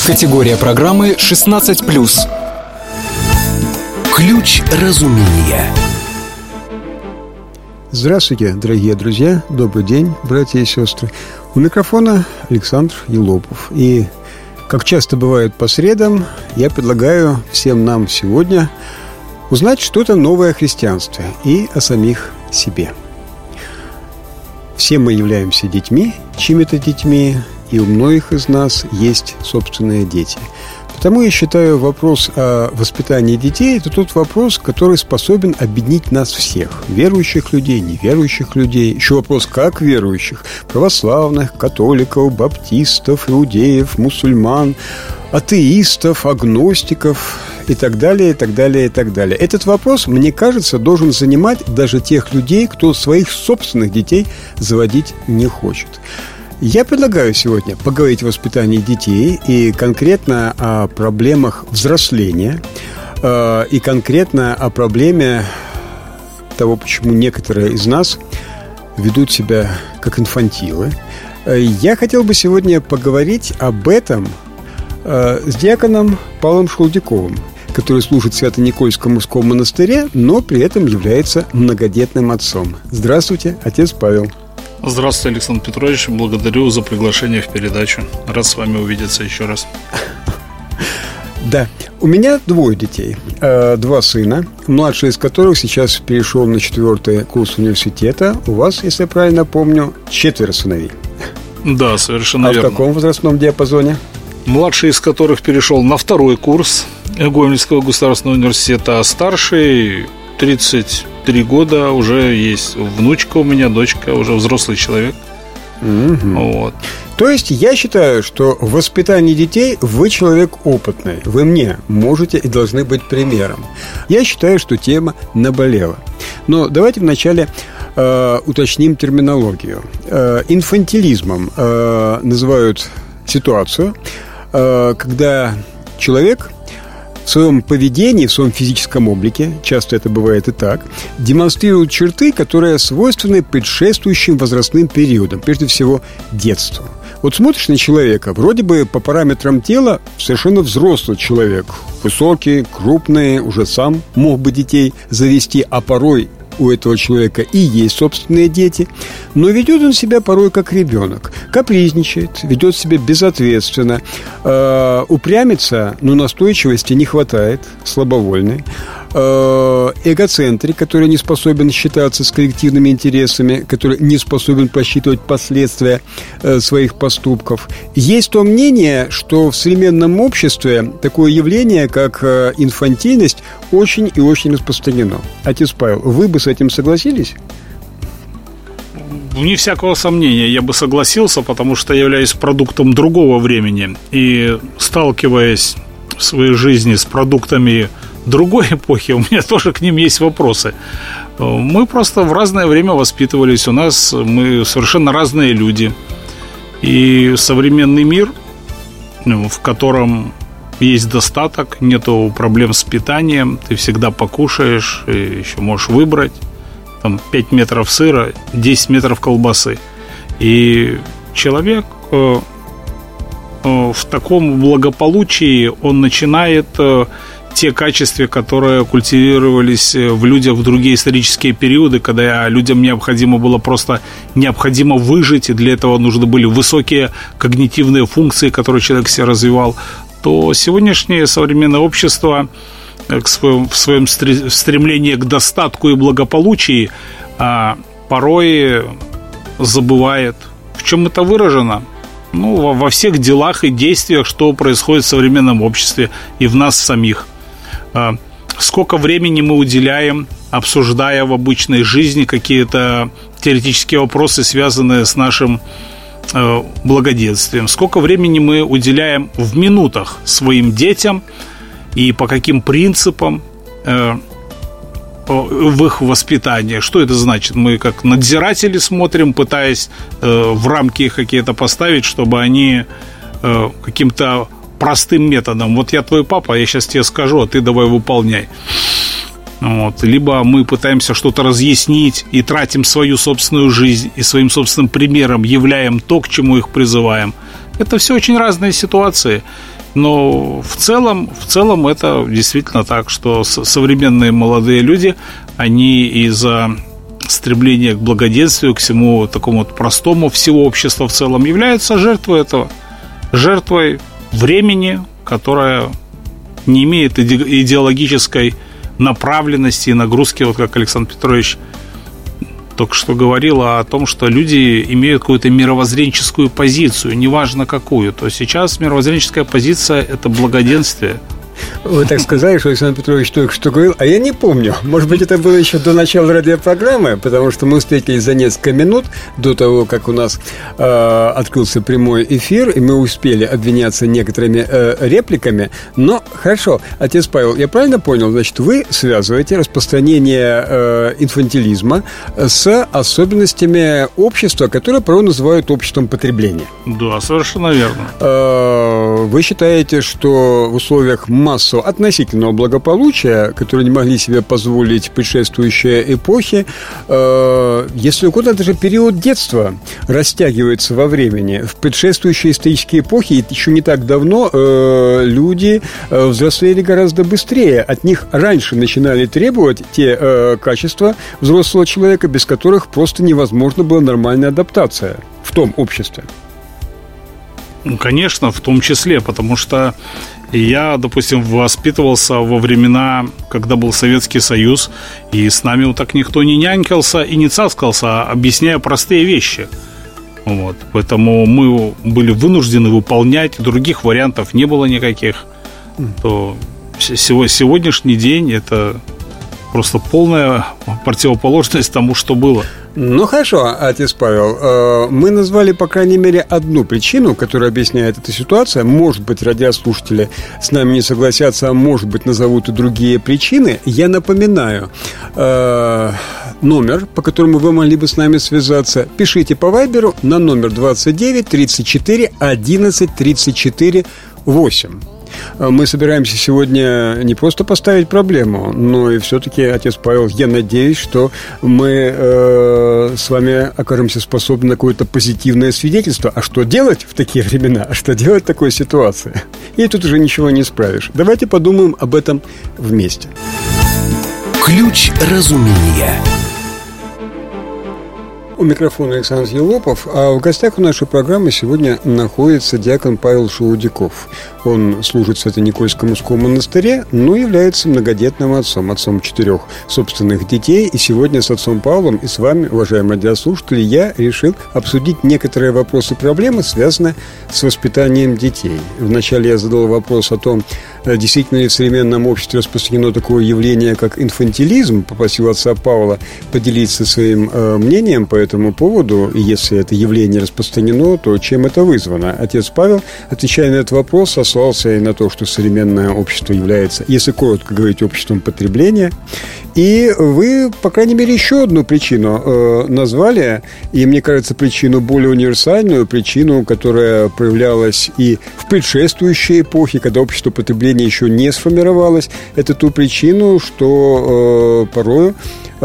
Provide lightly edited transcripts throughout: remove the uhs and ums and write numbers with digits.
Категория программы 16+. Ключ разумения. Здравствуйте, дорогие друзья, добрый день, братья и сестры. У микрофона Александр Елопов. И, как часто бывает по средам, я предлагаю всем нам сегодня узнать что-то новое о христианстве и о самих себе. Все мы являемся детьми, чьими-то детьми, и у многих из нас есть собственные дети. Потому я считаю, вопрос о воспитании детей – это тот вопрос, который способен объединить нас всех. Верующих людей, неверующих людей. Еще вопрос, как верующих. Православных, католиков, баптистов, иудеев, мусульман, атеистов, агностиков и так далее, и так далее, и так далее. Этот вопрос, мне кажется, должен занимать даже тех людей, кто своих собственных детей заводить не хочет. Я предлагаю сегодня поговорить о воспитании детей и конкретно о проблемах взросления, и конкретно о проблеме того, почему некоторые из нас ведут себя как инфантилы. Я хотел бы сегодня поговорить об этом с диаконом Павлом Шелудяковым, который служит в Свято-Никольском мужском монастыре, но при этом является многодетным отцом. Здравствуйте, отец Павел. Здравствуйте, Александр Петрович. Благодарю за приглашение в передачу. Рад с вами увидеться еще раз. Да, у меня 2 детей, 2 сына, младший из которых сейчас перешел на 4-й курс университета. У вас, если я правильно помню, 4 сыновей. Да, совершенно верно. А в каком возрастном диапазоне? Младший из которых перешел на 2-й курс Гомельского государственного университета, а старший 33 года, уже есть внучка у меня, дочка, уже взрослый человек. Вот. То есть я считаю, что в воспитании детей вы человек опытный. Вы мне можете и должны быть примером. Я считаю, что тема наболела. Но давайте вначале уточним терминологию. Инфантилизмом называют ситуацию, когда человек в своем поведении, в своем физическом облике, часто это бывает и так, демонстрирует черты, которые свойственны предшествующим возрастным периодам, прежде всего детству. Вот смотришь на человека, вроде бы по параметрам тела совершенно взрослый человек, высокий, крупный, уже сам мог бы детей завести, а порой у этого человека и есть собственные дети, но ведет он себя порой как ребенок, капризничает, ведет себя безответственно, упрямится, но настойчивости не хватает, слабовольный, эгоцентрик, который не способен считаться с коллективными интересами, который не способен просчитывать последствия своих поступков. Есть то мнение, что в современном обществе такое явление, как инфантильность, очень и очень распространено. Отец Павел, вы бы с этим согласились? Вне всякого сомнения, я бы согласился, потому что являюсь продуктом другого времени. И сталкиваясь в своей жизни с продуктами другой эпохи, у меня тоже к ним есть вопросы. Мы просто в разное время воспитывались. Мы совершенно разные люди. И современный мир, в котором есть достаток, нету проблем с питанием, ты всегда покушаешь, и еще можешь выбрать. Там 5 метров сыра, 10 метров колбасы. И человек в таком благополучии, он начинает те качества, которые культивировались в людях в другие исторические периоды, когда людям необходимо выжить, и для этого нужны были высокие когнитивные функции, которые человек себе развивал, то сегодняшнее современное общество в своем стремлении к достатку и благополучию порой забывает. В чем это выражено? Во всех делах и действиях, что происходит в современном обществе и в нас самих. Сколько времени мы уделяем, обсуждая в обычной жизни какие-то теоретические вопросы, связанные с нашим благоденствием. Сколько времени мы уделяем в минутах своим детям и по каким принципам в их воспитании. Что это значит? Мы как надзиратели смотрим, пытаясь в рамки их какие-то поставить, чтобы они каким-то простым методом. Вот я твой папа, я сейчас тебе скажу, а ты давай выполняй. Вот. Либо мы пытаемся что-то разъяснить и тратим свою собственную жизнь и своим собственным примером являем то, к чему их призываем. Это все очень разные ситуации. Но в целом это действительно так, что современные молодые люди, они из-за стремления к благоденствию, к всему такому вот простому, всего общества в целом, являются жертвой этого, жертвой времени, которая не имеет идеологической направленности и нагрузки, вот как Александр Петрович только что говорил о том, что люди имеют какую-то мировоззренческую позицию, неважно какую. То сейчас мировоззренческая позиция – это благоденствие. Вы так сказали, что Александр Петрович только что говорил, а я не помню. Может быть, это было еще до начала радиопрограммы, потому что мы встретились за несколько минут до того, как у нас открылся прямой эфир, и мы успели обвиняться некоторыми репликами. Но, хорошо, отец Павел, я правильно понял? Значит, вы связываете распространение инфантилизма с особенностями общества, которое порой называют обществом потребления. Да, совершенно верно. Вы считаете, что в условиях массового относительного благополучия, которые не могли себе позволить предшествующие эпохи, если угодно, даже период детства растягивается во времени. В предшествующие исторические эпохи, еще не так давно, люди взрослели гораздо быстрее. От них раньше начинали требовать те качества взрослого человека, без которых просто невозможно была нормальная адаптация в том обществе. Конечно, в том числе, потому что я, допустим, воспитывался во времена, когда был Советский Союз, и с нами вот так никто не нянькался и не цаскался, объясняя простые вещи. Вот. Поэтому мы были вынуждены выполнять, других вариантов не было никаких. То сегодняшний день – это просто полная противоположность тому, что было. Ну, хорошо, отец Павел, мы назвали, по крайней мере, одну причину, которая объясняет эту ситуацию. Может быть, радиослушатели с нами не согласятся, а может быть, назовут и другие причины. Я напоминаю, номер, по которому вы могли бы с нами связаться. Пишите по Вайберу на номер 29 34 11 34 8. Мы собираемся сегодня не просто поставить проблему, но и все-таки, отец Павел, я надеюсь, что мы с вами окажемся способны на какое-то позитивное свидетельство. А что делать в такие времена? А что делать в такой ситуации? И тут уже ничего не исправишь. Давайте подумаем об этом вместе. Ключ разумения. У микрофона Александр Елопов, а в гостях у нашей программы сегодня находится диакон Павел Шелудяков. Он служит в Свято-Никольском мужском монастыре, но является многодетным отцом 4 собственных детей. И сегодня с отцом Павлом и с вами, уважаемые радиослушатели, я решил обсудить некоторые вопросы и проблемы, связанные с воспитанием детей. Вначале я задал вопрос о том, действительно ли в современном обществе распространено такое явление, как инфантилизм. Попросил отца Павла поделиться своим мнением по этому поводу. И если это явление распространено, то чем это вызвано? Отец Павел, отвечая на этот вопрос, сослался и на то, что современное общество является, если коротко говорить, обществом потребления. И вы, по крайней мере, еще одну причину назвали, и, мне кажется, причину более универсальную, причину, которая проявлялась и в предшествующей эпохе, когда общество потребления еще не сформировалось. Это ту причину, что порой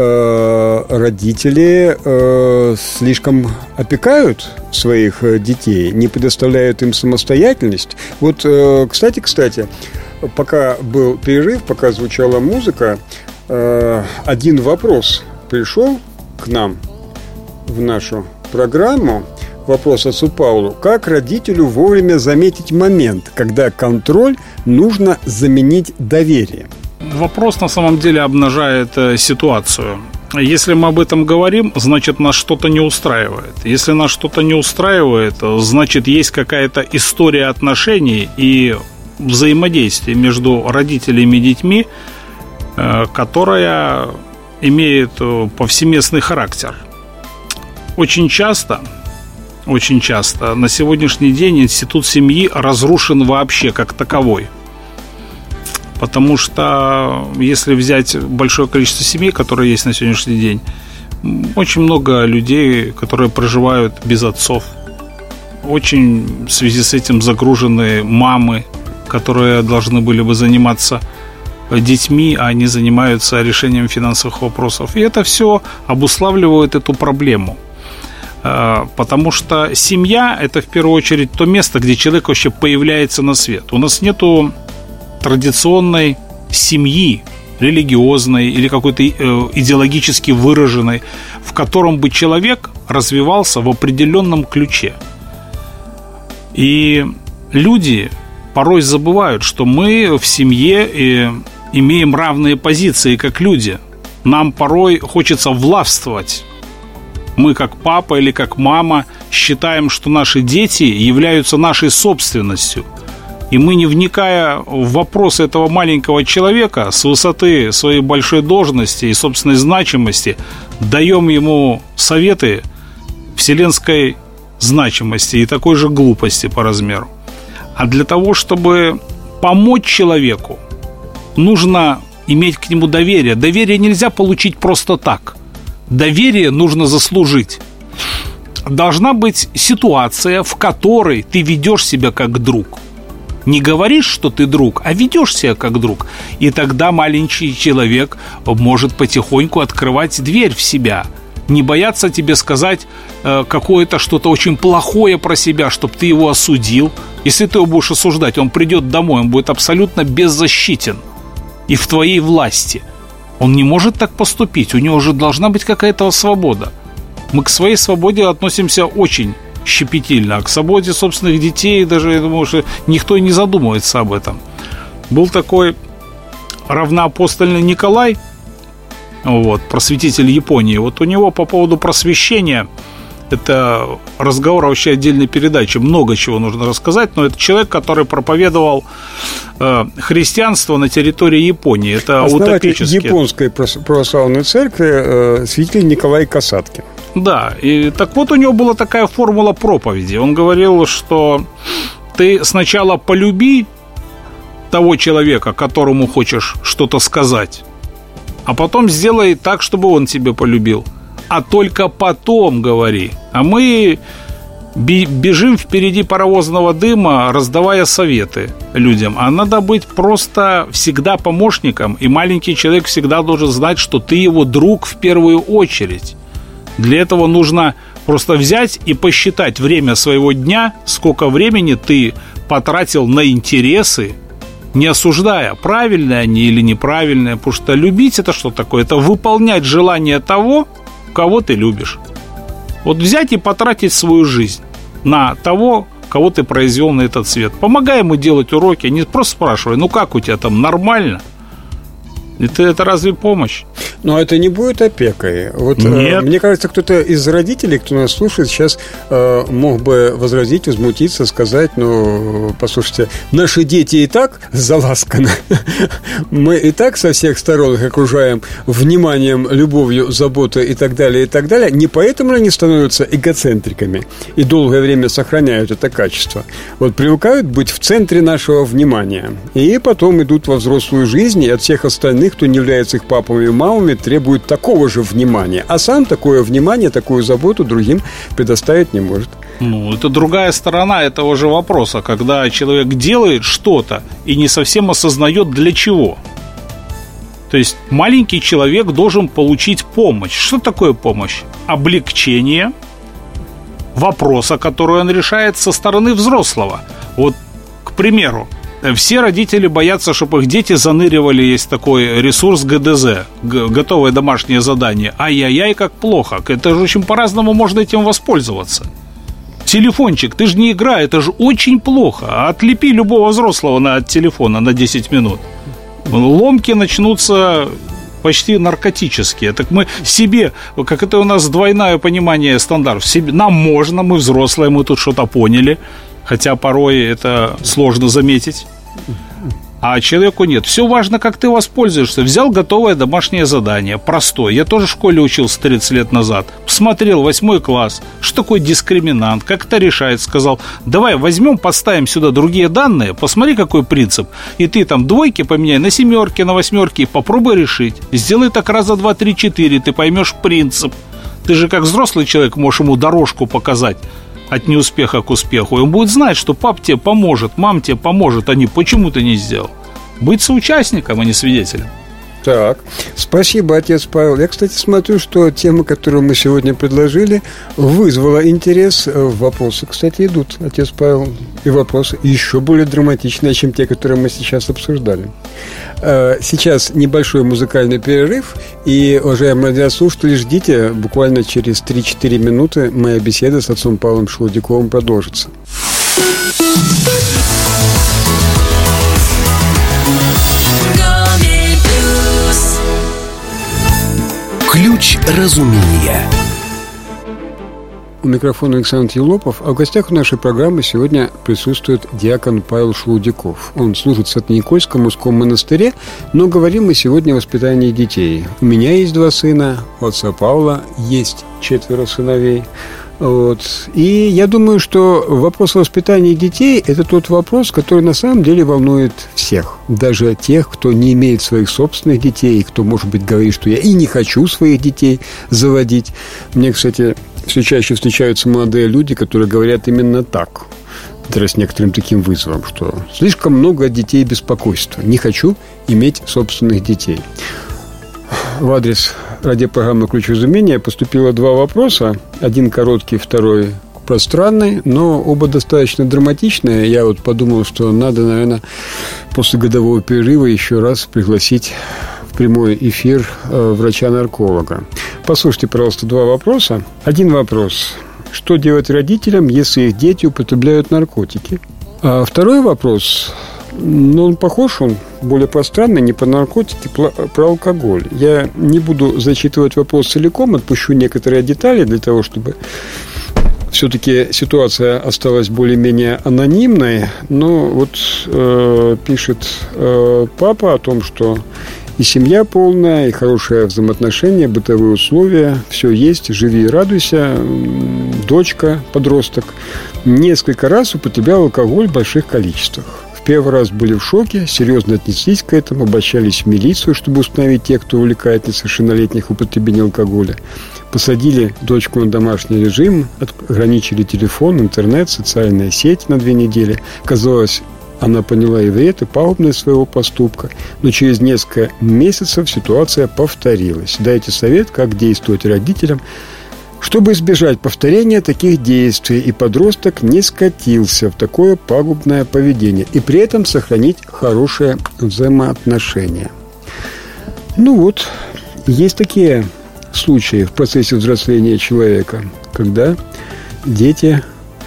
родители слишком опекают своих детей, не предоставляют им самостоятельность. Вот, кстати, пока был перерыв, пока звучала музыка, один вопрос пришел к нам в нашу программу. Вопрос отцу Павлу. Как родителю вовремя заметить момент, когда контроль нужно заменить доверием? Вопрос на самом деле обнажает ситуацию. Если мы об этом говорим, значит, нас что-то не устраивает. Если нас что-то не устраивает, значит, есть какая-то история отношений и взаимодействия между родителями и детьми, которая имеет повсеместный характер. Очень часто на сегодняшний день институт семьи разрушен вообще как таковой. Потому что если взять большое количество семей, которые есть на сегодняшний день, очень много людей, которые проживают без отцов. Очень в связи с этим загружены мамы, которые должны были бы заниматься детьми, а они занимаются решением финансовых вопросов. И это все обуславливает эту проблему. Потому что семья – это в первую очередь то место, где человек вообще появляется на свет. У нас нету традиционной семьи, религиозной или какой-то идеологически выраженной, в котором бы человек развивался в определенном ключе. И люди порой забывают, что мы в семье имеем равные позиции, как люди. Нам порой хочется властвовать. Мы, как папа или как мама, считаем, что наши дети являются нашей собственностью. И мы, не вникая в вопросы этого маленького человека, с высоты своей большой должности и собственной значимости, даем ему советы вселенской значимости и такой же глупости по размеру. А для того, чтобы помочь человеку, нужно иметь к нему доверие. Доверие нельзя получить просто так. Доверие нужно заслужить. Должна быть ситуация, в которой ты ведешь себя как друг. Не говоришь, что ты друг, а ведешь себя как друг. И тогда маленький человек может потихоньку открывать дверь в себя. Не бояться тебе сказать какое-то что-то очень плохое про себя, чтобы ты его осудил. Если ты его будешь осуждать, он придет домой, он будет абсолютно беззащитен и в твоей власти. Он не может так поступить, у него уже должна быть какая-то свобода. Мы к своей свободе относимся очень щепетильно, а к свободе собственных детей даже, я думаю, что никто и не задумывается об этом. Был такой равноапостольный Николай, просветитель Японии. Вот у него по поводу просвещения, это разговор вообще отдельной передачи, много чего нужно рассказать, но это человек, который проповедовал христианство на территории Японии. Это основатель утопически. Японской православной церкви святитель Николай Касаткин. Да, и так вот у него была такая формула проповеди. Он говорил, что ты сначала полюби того человека, которому хочешь что-то сказать, а потом сделай так, чтобы он тебя полюбил. А только потом говори. А мы бежим впереди паровозного дыма, раздавая советы людям. А надо быть просто всегда помощником. И маленький человек всегда должен знать, что ты его друг в первую очередь. Для этого нужно просто взять и посчитать время своего дня, сколько времени ты потратил на интересы, не осуждая, правильные они или неправильные. Потому что любить — это что такое? Это выполнять желание того, кого ты любишь. Вот взять и потратить свою жизнь на того, кого ты произвел на этот свет. Помогай ему делать уроки, не просто спрашивай, ну как у тебя там, нормально? Это разве помощь? Но это не будет опекой. Вот, мне кажется, кто-то из родителей, кто нас слушает, сейчас мог бы возразить, возмутиться, сказать: ну, послушайте, наши дети и так заласканы. Мы и так со всех сторон их окружаем вниманием, любовью, заботой и так далее, и так далее. Не поэтому они становятся эгоцентриками и долгое время сохраняют это качество. Вот привыкают быть в центре нашего внимания. И потом идут во взрослую жизнь, и от всех остальных, кто не является их папами и мамами, требует такого же внимания. А сам такое внимание, такую заботу другим предоставить не может. Ну, это другая сторона этого же вопроса, когда человек делает что-то и не совсем осознает, для чего. То есть маленький человек должен получить помощь. Что такое помощь? Облегчение вопроса, который он решает со стороны взрослого. Вот, к примеру, все родители боятся, чтобы их дети заныривали, есть такой ресурс ГДЗ, готовое домашнее задание. Ай-яй-яй, как плохо. Это же очень по-разному можно этим воспользоваться. Телефончик, ты же не играй, это же очень плохо. Отлепи любого взрослого от телефона на 10 минут. Ломки начнутся почти наркотические. Так мы себе, как это у нас двойное понимание стандартов, себе, нам можно, мы взрослые, мы тут что-то поняли. Хотя порой это сложно заметить. А человеку нет. Все важно, как ты воспользуешься. Взял готовое домашнее задание, простое. Я тоже в школе учился 30 лет назад. Посмотрел 8 класс, что такое дискриминант, как это решает. Сказал: давай возьмем, подставим сюда другие данные, посмотри, какой принцип. И ты там двойки поменяй на семерки, на восьмерки, и попробуй решить. Сделай так раза 2, 3, 4, ты поймешь принцип. Ты же как взрослый человек можешь ему дорожку показать от неуспеха к успеху. И он будет знать, что пап тебе поможет, мам тебе поможет, а не почему ты не сделал. Быть соучастником, а не свидетелем. Так, спасибо, отец Павел. Я, кстати, смотрю, что тема, которую мы сегодня предложили, вызвала интерес. Вопросы, кстати, идут, отец Павел. И вопросы еще более драматичные, чем те, которые мы сейчас обсуждали. Сейчас небольшой музыкальный перерыв. И, уважаемые радиослушатели, ждите. Буквально через 3-4 минуты моя беседа с отцом Павлом Шелудяковым продолжится. Ключ разумения. У микрофона Александр Елопов, а в гостях нашей программы сегодня присутствует диакон Павел Шелудяков. Он служит в Свято-Никольском мужском монастыре, но говорим мы сегодня о воспитании детей. У меня есть 2 сына, у отца Павла есть 4 сыновей. Вот. И я думаю, что вопрос воспитания детей – это тот вопрос, который на самом деле волнует всех. Даже тех, кто не имеет своих собственных детей, кто, может быть, говорит, что я и не хочу своих детей заводить. Мне, кстати, все чаще встречаются молодые люди, которые говорят именно так, даже с некоторым таким вызовом, что слишком много детей беспокойства. Не хочу иметь собственных детей. В адрес радиопрограммы «Ключ разумения» поступило 2 вопроса. Один короткий, второй пространный, но оба достаточно драматичные. Я вот подумал, что надо, наверное, после годового перерыва еще раз пригласить в прямой эфир врача-нарколога. Послушайте, пожалуйста, 2 вопроса. Один вопрос. Что делать родителям, если их дети употребляют наркотики? А второй вопрос... он похож, он более пространный, не про наркотики, про алкоголь. Я не буду зачитывать вопрос целиком, отпущу некоторые детали для того, чтобы все-таки ситуация осталась более-менее анонимной. Но вот пишет папа о том, что и семья полная, и хорошее взаимоотношения, бытовые условия, все есть, живи и радуйся. Дочка, подросток, несколько раз употреблял алкоголь в больших количествах. Первый раз были в шоке, серьезно отнеслись к этому, обращались в милицию, чтобы установить тех, кто увлекает несовершеннолетних в употреблении алкоголя. Посадили дочку на домашний режим, ограничили телефон, интернет, социальные сети на 2 недели. Казалось, она поняла и вред, и пагубность своего поступка. Но через несколько месяцев ситуация повторилась. Дайте совет, как действовать родителям, чтобы избежать повторения таких действий, и подросток не скатился в такое пагубное поведение, и при этом сохранить хорошие взаимоотношения. Ну вот, есть такие случаи в процессе взросления человека, когда дети...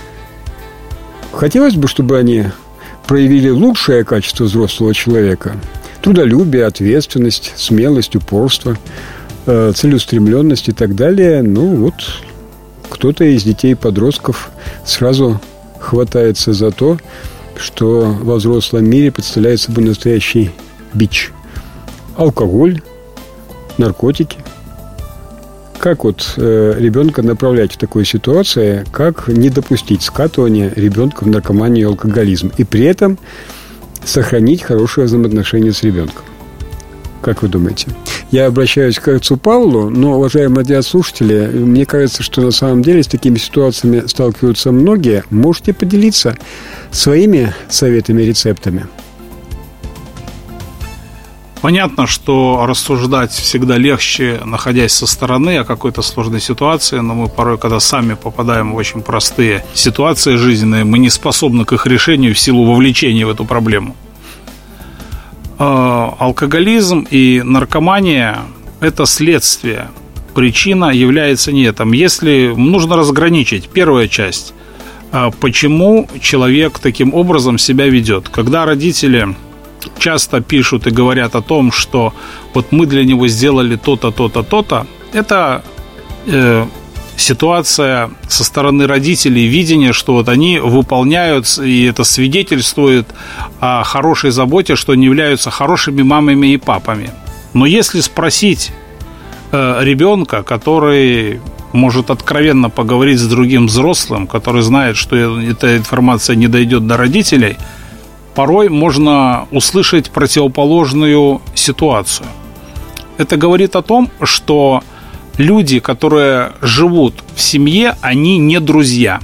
Хотелось бы, чтобы они проявили лучшее качество взрослого человека: трудолюбие, ответственность, смелость, упорство, целеустремленность и так далее. Ну вот, кто-то из детей и подростков сразу хватается за то, что во взрослом мире представляет собой настоящий бич. Алкоголь, наркотики. Как вот ребенка направлять в такой ситуации, как не допустить скатывания ребенка в наркоманию и алкоголизм, и при этом сохранить хорошие взаимоотношения с ребенком? Как вы думаете? Я обращаюсь к отцу Павлу, но, уважаемые радиослушатели, мне кажется, что на самом деле с такими ситуациями сталкиваются многие. Можете поделиться своими советами, рецептами? Понятно, что рассуждать всегда легче, находясь со стороны о какой-то сложной ситуации, но мы порой, когда сами попадаем в очень простые ситуации жизненные, мы не способны к их решению в силу вовлечения в эту проблему. Алкоголизм и наркомания – это следствие. Причина является не этим. Если нужно разграничить, первая часть – почему человек таким образом себя ведет. Когда родители часто пишут и говорят о том, что вот мы для него сделали то-то, то-то, то-то, это ситуация со стороны родителей, видение, что вот они выполняют, и это свидетельствует о хорошей заботе, что они являются хорошими мамами и папами. Но если спросить ребенка, который может откровенно поговорить с другим взрослым, который знает, что эта информация не дойдет до родителей, порой можно услышать противоположную ситуацию. Это говорит о том, что люди, которые живут в семье, они не друзья.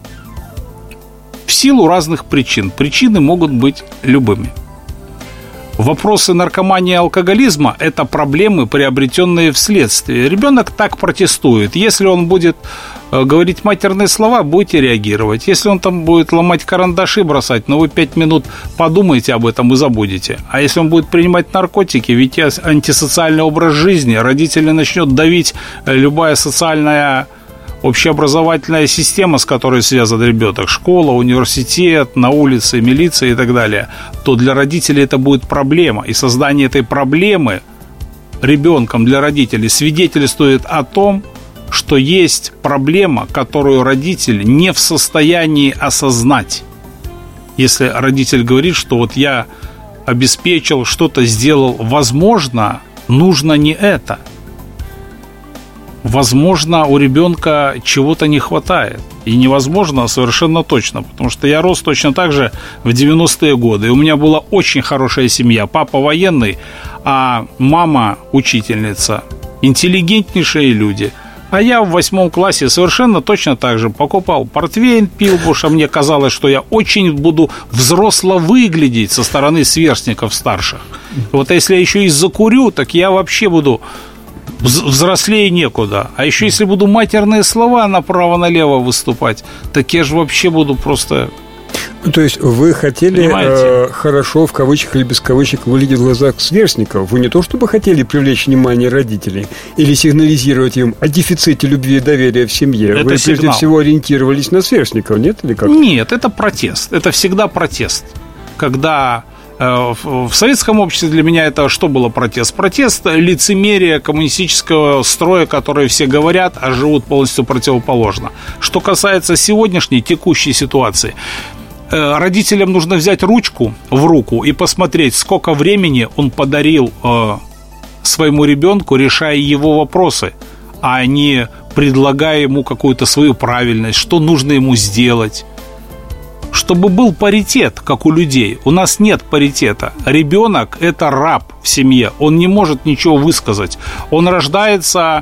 В силу разных причин. Причины могут быть любыми. Вопросы наркомании и алкоголизма – это проблемы, приобретенные вследствие. Ребенок так протестует. Если он будет говорить матерные слова, будете реагировать. Если он там будет ломать карандаши, бросать, вы 5 минут подумайте об этом и забудете. А если он будет принимать наркотики, ведь антисоциальный образ жизни, родители начнут давить любая социальная общеобразовательная система, с которой связан ребенок, школа, университет, на улице, милиция и так далее, то для родителей это будет проблема. И создание этой проблемы ребенком для родителей свидетельствует о том, что есть проблема, которую родитель не в состоянии осознать. Если родитель говорит, что я обеспечил, что-то сделал, возможно, нужно не это. Возможно, у ребенка чего-то не хватает. И невозможно, а совершенно точно. Потому что я рос точно так же в 90-е годы. И у меня была очень хорошая семья. Папа военный, а мама учительница. Интеллигентнейшие люди. А я в 8 классе совершенно точно так же покупал портвейн, пил, потому что мне казалось, что я очень буду взросло выглядеть со стороны сверстников старших. А если я еще и закурю, так я вообще буду... взрослее некуда. А еще если буду матерные слова направо-налево выступать, так я же вообще буду просто... То есть вы хотели хорошо, в кавычках или без кавычек, выглядеть в глазах сверстников. Вы не то чтобы хотели привлечь внимание родителей или сигнализировать им о дефиците любви и доверия в семье. Это вы прежде всего ориентировались на сверстников, нет? Или как? Нет, это протест. Это всегда протест. Когда... В советском обществе для меня это что было протест? Протест лицемерия коммунистического строя, который все говорят, а живут полностью противоположно. Что касается сегодняшней, текущей ситуации, родителям нужно взять ручку в руку и посмотреть, сколько времени он подарил своему ребенку, решая его вопросы, а не предлагая ему какую-то свою правильность, что нужно ему сделать. Чтобы был паритет, как у людей. У нас нет паритета. Ребенок – это раб в семье. Он не может ничего высказать. Он рождается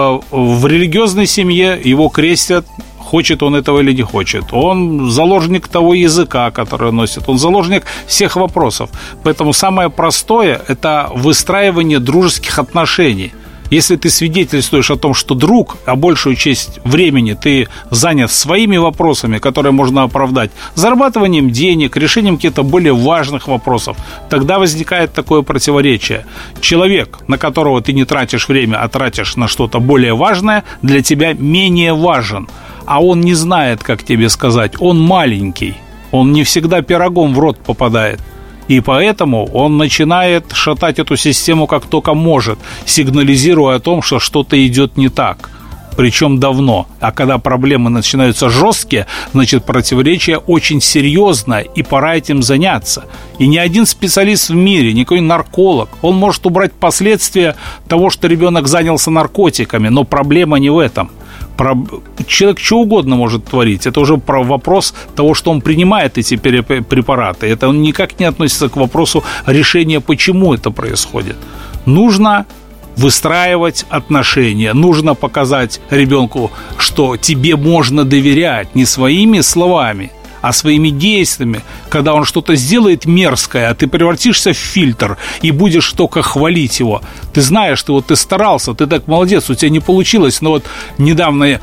в религиозной семье, его крестят, хочет он этого или не хочет. Он заложник того языка, который носит. Он заложник всех вопросов. Поэтому самое простое – это выстраивание дружеских отношений. Если ты свидетельствуешь о том, что друг, а большую часть времени ты занят своими вопросами, которые можно оправдать, зарабатыванием денег, решением каких-то более важных вопросов, тогда возникает такое противоречие. Человек, на которого ты не тратишь время, а тратишь на что-то более важное, для тебя менее важен. А он не знает, как тебе сказать, он маленький, он не всегда пирогом в рот попадает. И поэтому он начинает шатать эту систему как только может, сигнализируя о том, что что-то идет не так. Причем давно. А когда проблемы начинаются жесткие, значит, противоречие очень серьезное, и пора этим заняться. И ни один специалист в мире, никакой нарколог, он может убрать последствия того, что ребенок занялся наркотиками, но проблема не в этом. Человек что угодно может творить. Это уже про вопрос того, что он принимает эти препараты. Это никак не относится к вопросу решения, почему это происходит. Нужно выстраивать отношения. Нужно показать ребенку, что тебе можно доверять не своими словами, а своими действиями. Когда он что-то сделает мерзкое, а ты превратишься в фильтр и будешь только хвалить его. Ты знаешь, ты старался, ты так молодец, у тебя не получилось. Но недавно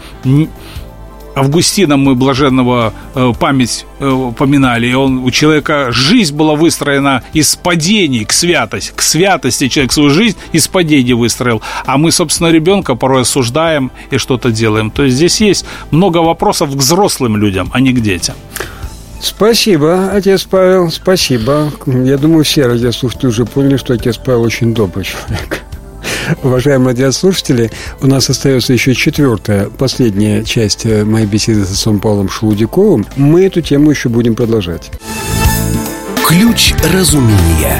Августина мы блаженного память поминали, и у человека жизнь была выстроена из падений к святости человек свою жизнь из падений выстроил, а мы, собственно, ребенка порой осуждаем и что-то делаем. То есть здесь есть много вопросов к взрослым людям, а не к детям. Спасибо, отец Павел, спасибо. Я думаю, все радиослушатели уже поняли, что отец Павел очень добрый человек. Уважаемые радиослушатели, у нас остается еще 4-я, последняя часть моей беседы с отцом Павлом Шелудяковым. Мы эту тему еще будем продолжать. Ключ разумения.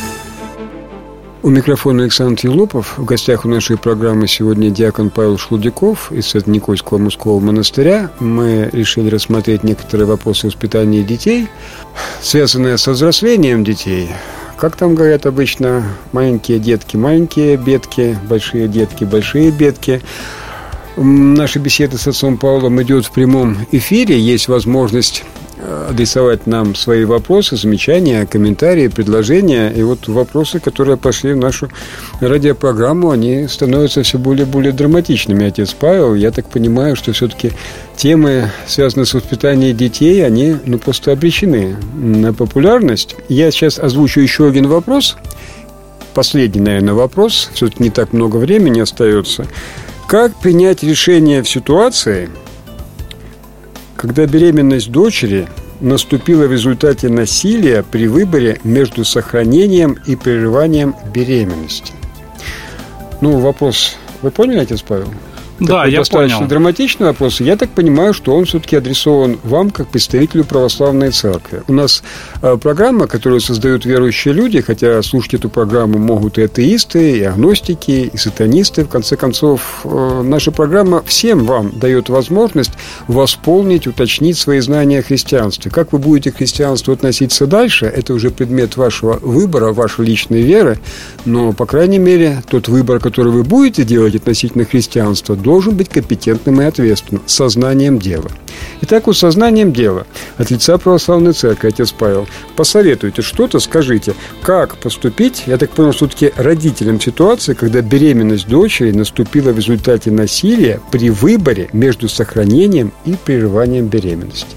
У микрофона Александр Елопов. В гостях у нашей программы сегодня диакон Павел Шелудяков из Свято-Никольского мужского монастыря. Мы решили рассмотреть некоторые вопросы воспитания детей, связанные со взрослением детей. Как там говорят обычно, маленькие детки, маленькие бедки, большие детки, большие бедки. Наша беседа с отцом Павлом идет в прямом эфире. Есть возможность адресовать нам свои вопросы, замечания, комментарии, предложения. И вот вопросы, которые пошли в нашу радиопрограмму, они становятся все более и более драматичными, отец Павел. Я так понимаю, что все-таки темы, связанные с воспитанием детей, они просто обречены на популярность. Я сейчас озвучу еще один вопрос. Последний, наверное, вопрос. Все-таки не так много времени остается. Как принять решение в ситуации, когда беременность дочери наступила в результате насилия при выборе между сохранением и прерыванием беременности? Вопрос вы поняли, отец Павел? Да, я достаточно понял. Драматичный вопрос. Я так понимаю, что он все-таки адресован вам, как представителю православной церкви. У нас программа, которую создают верующие люди, хотя слушать эту программу могут и атеисты, и агностики, и сатанисты. В конце концов, наша программа всем вам дает возможность восполнить, уточнить свои знания о христианстве. Как вы будете к христианству относиться дальше, это уже предмет вашего выбора, вашей личной веры. Но, по крайней мере, тот выбор, который вы будете делать относительно христианства, должен быть компетентным и ответственным, сознанием дела. Итак, вот сознанием дела от лица православной церкви, отец Павел, посоветуйте что-то, скажите, как поступить, я так понял, все-таки родителям ситуации, когда беременность дочери наступила в результате насилия при выборе между сохранением и прерыванием беременности.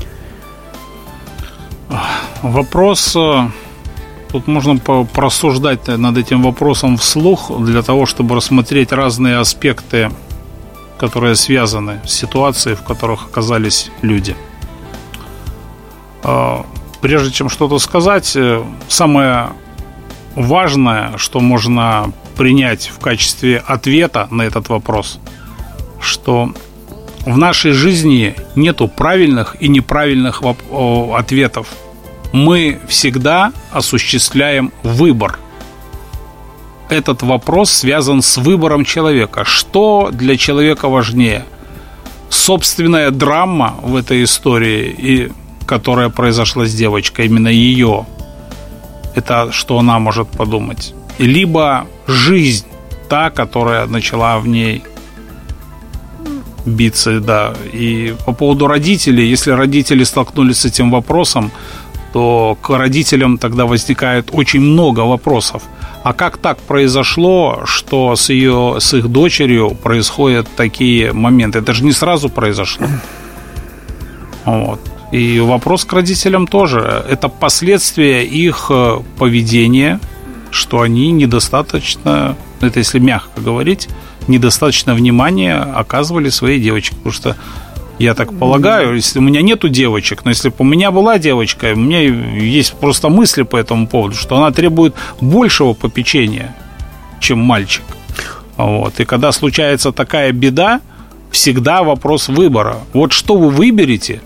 Вопрос... Тут можно порассуждать над этим вопросом вслух для того, чтобы рассмотреть разные аспекты, которые связаны с ситуацией, в которых оказались люди. Прежде чем что-то сказать, самое важное, что можно принять в качестве ответа на этот вопрос, что в нашей жизни нету правильных и неправильных ответов. Мы всегда осуществляем выбор. Этот вопрос связан с выбором человека. Что для человека важнее? Собственная драма в этой истории, которая произошла с девочкой, именно ее. Это что она может подумать. Либо жизнь, та, которая начала в ней биться, да. И по поводу родителей, если родители столкнулись с этим вопросом, то к родителям тогда возникает очень много вопросов. А как так произошло, что с их дочерью происходят такие моменты? Это же не сразу произошло. Вот. И вопрос к родителям тоже. Это последствия их поведения, что они недостаточно, это если мягко говорить, недостаточно внимания оказывали своей девочке. Потому что я так полагаю, если у меня нету девочек, но если бы у меня была девочка, у меня есть просто мысли по этому поводу, что она требует большего попечения, чем мальчик. Вот. И когда случается такая беда, всегда вопрос выбора. Вот что вы выберете,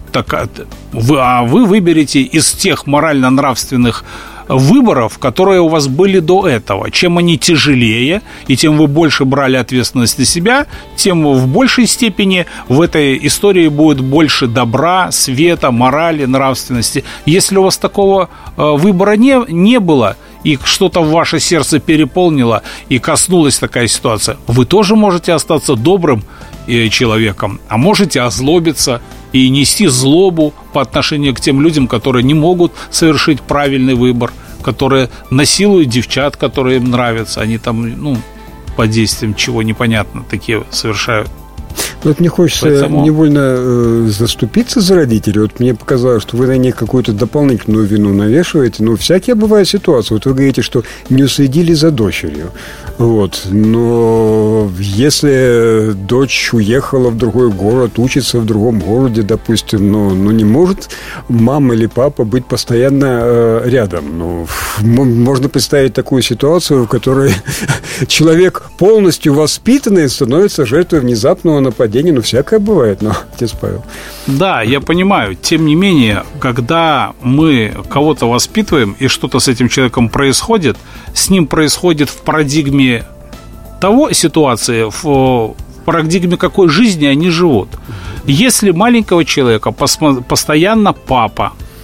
вы выберете из тех морально-нравственных выборов, которые у вас были до этого. Чем они тяжелее, и тем вы больше брали ответственность на себя, тем в большей степени в этой истории будет больше добра, света, морали, нравственности. Если у вас такого выбора не было, и что-то в ваше сердце переполнило, и коснулась такая ситуация, вы тоже можете остаться добрым человеком, а можете озлобиться и нести злобу по отношению к тем людям, которые не могут совершить правильный выбор, которые насилуют девчат, которые им нравятся, они там, под действием чего непонятно такие совершают. Вот мне хочется невольно заступиться за родителей. Вот мне показалось, что вы на них какую-то дополнительную вину навешиваете. Всякие бывают ситуации. Вот вы говорите, что не уследили за дочерью. Вот. Но если дочь уехала в другой город, учится в другом городе, допустим, не может мама или папа быть постоянно рядом. Можно представить такую ситуацию, в которой человек полностью воспитанный становится жертвой внезапного нападения. Всякое бывает, отец Павел. Да, я понимаю. Тем не менее, когда мы кого-то воспитываем, и что-то с этим человеком происходит, с ним происходит в парадигме того ситуации, в парадигме какой жизни они живут. Если маленького человека постоянно папа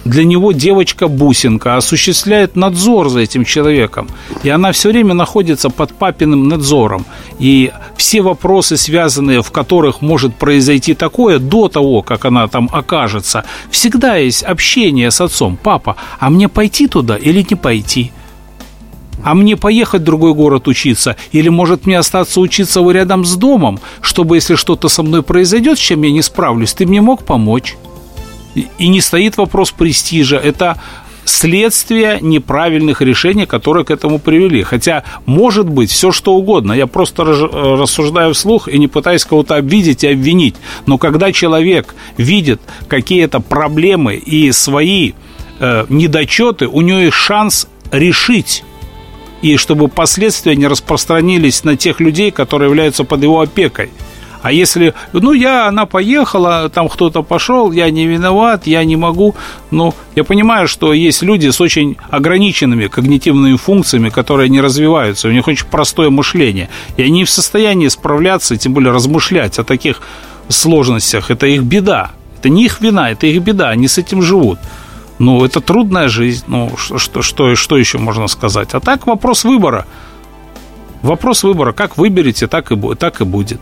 для него девочка-бусинка, осуществляет надзор за этим человеком. И она все время находится под папиным надзором. И все вопросы, связанные, в которых может произойти такое, до того, как она там окажется, всегда есть общение с отцом. Папа, а мне пойти туда или не пойти? А мне поехать в другой город учиться? Или, может, мне остаться учиться рядом с домом, чтобы, если что-то со мной произойдет, с чем я не справлюсь, ты мне мог помочь? И не стоит вопрос престижа. Это следствие неправильных решений, которые к этому привели. Хотя может быть все что угодно. Я просто рассуждаю вслух и не пытаюсь кого-то обидеть и обвинить. Но когда человек видит какие-то проблемы и свои недочеты, у него есть шанс решить. И чтобы последствия не распространились на тех людей, которые являются под его опекой. А если, она поехала, там кто-то пошел, я не виноват, я не могу. Я понимаю, что есть люди с очень ограниченными когнитивными функциями, которые не развиваются, у них очень простое мышление. И они в состоянии справляться, тем более размышлять о таких сложностях. Это их беда. Это не их вина, это их беда, они с этим живут. Это трудная жизнь, что еще можно сказать? А так вопрос выбора. Вопрос выбора, как выберете, так и будет.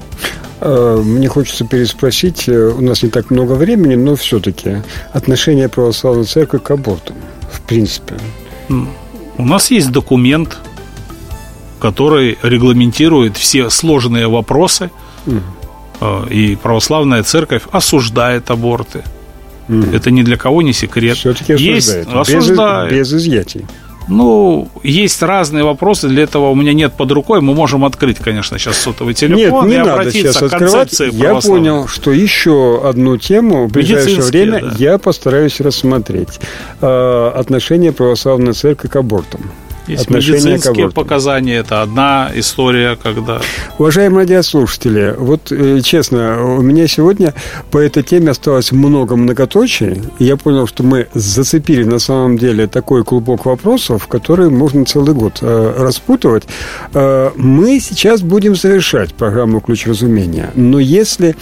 Мне хочется переспросить, у нас не так много времени, но все-таки отношение православной церкви к аборту, в принципе. У нас есть документ, который регламентирует все сложные вопросы, и православная церковь осуждает аборты. Это ни для кого не секрет. Все-таки осуждает. Без изъятий. Есть разные вопросы. Для этого у меня нет под рукой. Мы можем открыть, конечно, сейчас сотовый телефон и обратиться к концепции православия. Я понял, что еще одну тему в ближайшее время я постараюсь рассмотреть. Отношение православной церкви к абортам. Есть медицинские показания, это одна история, когда... Уважаемые радиослушатели, честно, у меня сегодня по этой теме осталось много многоточий, и я понял, что мы зацепили на самом деле такой клубок вопросов, который можно целый год распутывать. Мы сейчас будем завершать программу «Ключ разумения», но если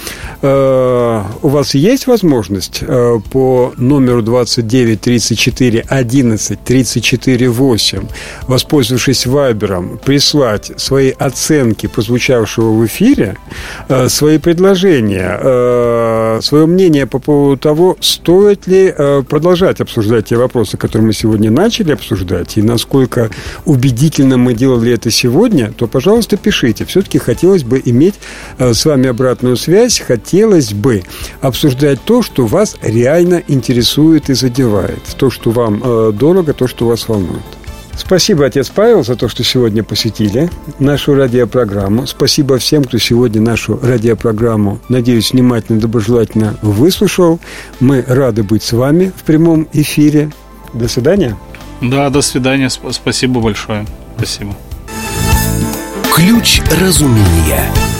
у вас есть возможность по номеру 29 34 11 34 8, воспользовавшись Вайбером, прислать свои оценки прозвучавшего в эфире, свои предложения, свое мнение по поводу того, стоит ли продолжать обсуждать те вопросы, которые мы сегодня начали обсуждать, и насколько убедительно мы делали это сегодня, то, пожалуйста, пишите. Все-таки хотелось бы иметь с вами обратную связь, хотелось бы обсуждать то, что вас реально интересует и задевает, то, что вам дорого, то, что вас волнует. Спасибо, отец Павел, за то, что сегодня посетили нашу радиопрограмму. Спасибо всем, кто сегодня нашу радиопрограмму, надеюсь, внимательно, доброжелательно выслушал. Мы рады быть с вами в прямом эфире. До свидания. Да, до свидания. Спасибо большое. Спасибо. Ключ разумения.